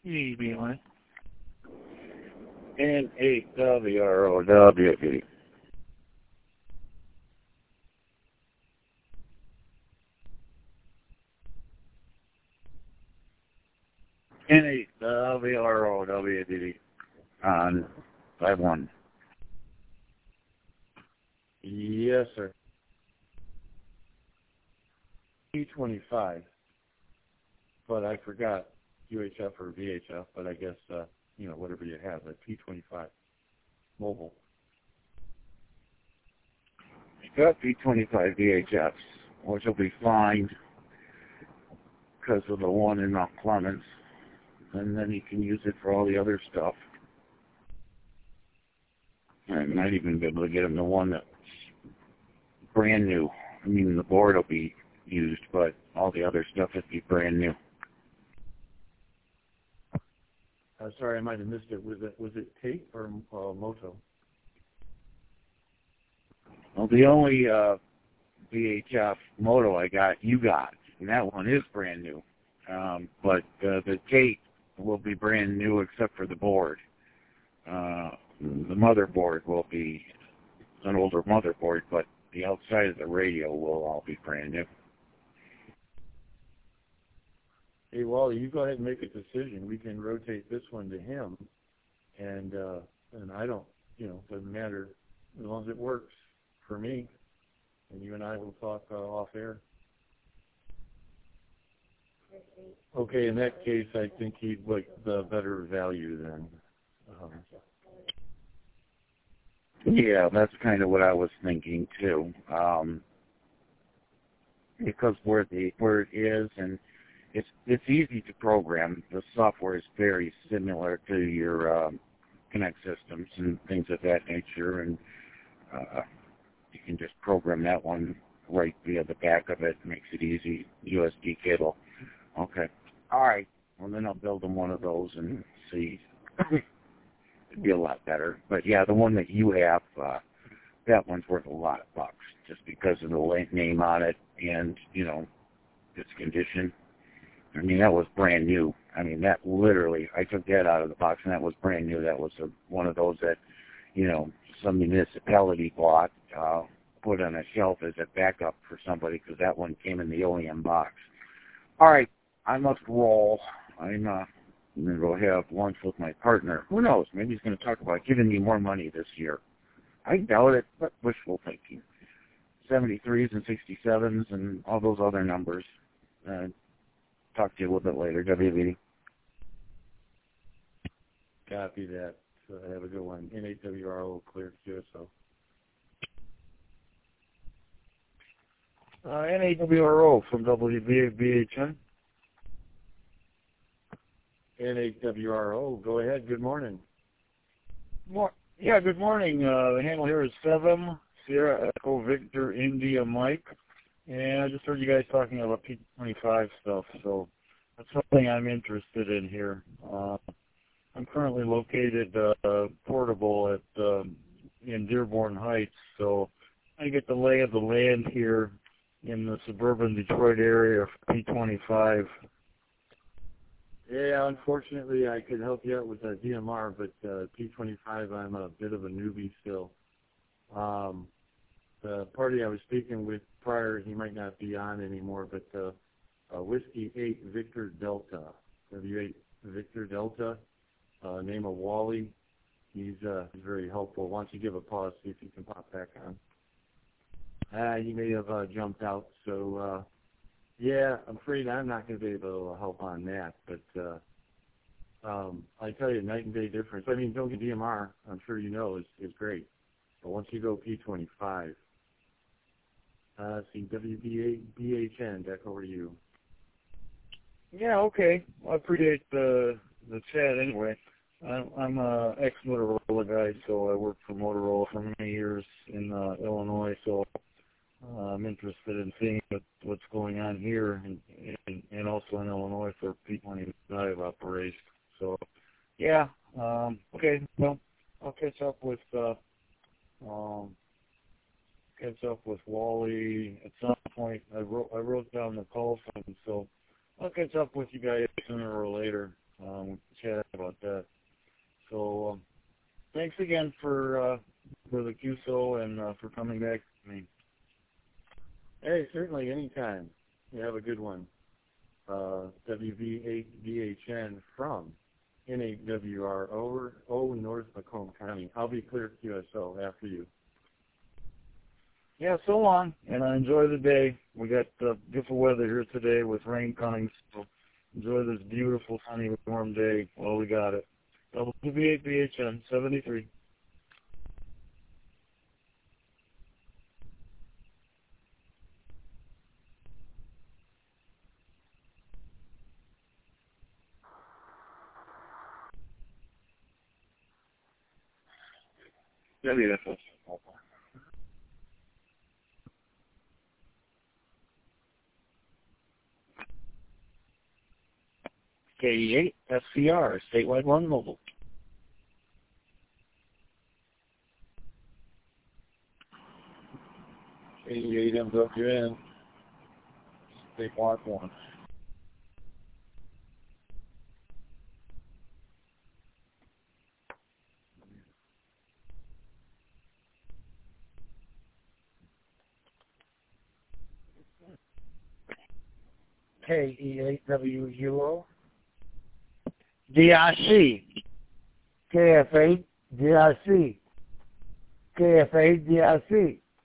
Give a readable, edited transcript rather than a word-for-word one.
EB1. N8WROW. N8WROW on 5-1. Yes, sir. P25, but I forgot UHF or VHF, but I guess, whatever you have, but P25, mobile. You got P25 VHFs, which will be fine because of the one in Mount Clemens, and then you can use it for all the other stuff. I might even be able to get him the one that's brand new. I mean, the board will be used, but all the other stuff would be brand new. Sorry, I might have missed it. Was it tape or moto? Well, the only VHF moto you got, and that one is brand new. But the tape will be brand new except for the board. The motherboard will be an older motherboard, but the outside of the radio will all be brand new. Hey, Wally, you go ahead and make a decision. We can rotate this one to him, and I don't, doesn't matter as long as it works for me. And you and I will talk off air. Okay, in that case, I think he'd like the better value then. Yeah, that's kind of what I was thinking too. Because where it is, and it's easy to program. The software is very similar to your Connect systems and things of that nature, and you can just program that one right via the back of it. Makes it easy. USB cable. Okay. All right. Well, then I'll build them one of those and see. It'd be a lot better. But yeah, the one that you have, that one's worth a lot of bucks just because of the name on it and, its condition. I mean, that was brand new. I mean, that literally, I took that out of the box and that was brand new. That was one of those that, some municipality bought, put on a shelf as a backup for somebody because that one came in the OEM box. All right, I must roll. I'm going to go have lunch with my partner. Who knows? Maybe he's going to talk about giving me more money this year. I doubt it, but wishful thinking. 73s and 67s and all those other numbers. Talk to you a little bit later. WVD. Copy that. So have a good one. N8WRO clear QSO. N8WRO from WBHN. N8WRO, go ahead. Good morning. Yeah, good morning. The handle here is 7 Sierra Echo Victor India Mike. And I just heard you guys talking about P25 stuff, so that's something I'm interested in here. I'm currently located portable in Dearborn Heights, so I get the lay of the land here in the suburban Detroit area for P25. Yeah, unfortunately, I could help you out with DMR, but P25, I'm a bit of a newbie still. The party I was speaking with prior, he might not be on anymore, but Whiskey 8 Victor Delta, W8 Victor Delta, name of Wally. He's very helpful. Why don't you give a pause, see if you can pop back on. He may have jumped out, so yeah, I'm afraid I'm not going to be able to help on that, but I tell you, night and day difference. I mean, don't get DMR, I'm sure you know, is great. But once you go P25, see, WBHN, back over to you. Yeah, okay. Well, I appreciate the chat anyway. I'm an ex-Motorola guy, so I worked for Motorola for many years in Illinois, so I'm interested in seeing what's going on here and also in Illinois for P25 operation. So, yeah, okay. Well, I'll catch up with Wally at some point. I wrote down the call phone, so I'll catch up with you guys sooner or later. again for the QSO and for coming back to me. Hey, certainly, anytime. You have a good one. WV8VHN from N8WRO, North Macomb County. I'll be clear QSO after you. Yeah, so long, and enjoy the day. We got beautiful weather here today with rain coming, so enjoy this beautiful, sunny, warm day while we got it. WV8VHN 73. WFS. K8 FCR, statewide one mobile. 88 MWN, statewide one. KE8WUO, DIC, KF8 DIC, KF8 DIC.